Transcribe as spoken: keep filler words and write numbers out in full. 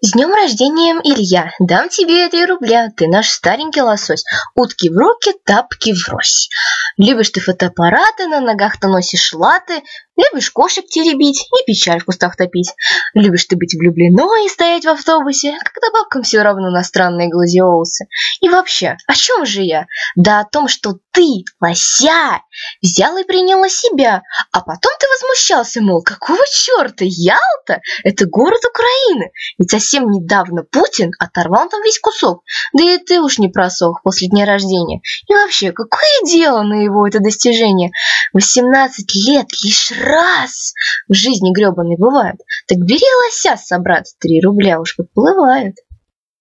С днем рождения, Илья! Дам тебе три рубля, ты наш старенький лосось. Утки в руки, тапки врозь. Любишь ты фотоаппараты, на ногах-то носишь латы. Любишь кошек теребить и печаль в кустах топить. Любишь ты быть влюбленной и стоять в автобусе, когда бабкам все равно на странные гладиолусы. И вообще, о чем же я? Да о том, что ты, лося, взял и принял на себя. А потом ты возмущался, мол, какого черта, Ялта – это город Украины. Ведь совсем недавно Путин оторвал там весь кусок. Да и ты уж не просох после дня рождения. И вообще, какое дело на его это достижение? восемнадцать лет лишь раз в жизни гребаной бывает. Так бери лося, собрат, три рубля уж подплывают.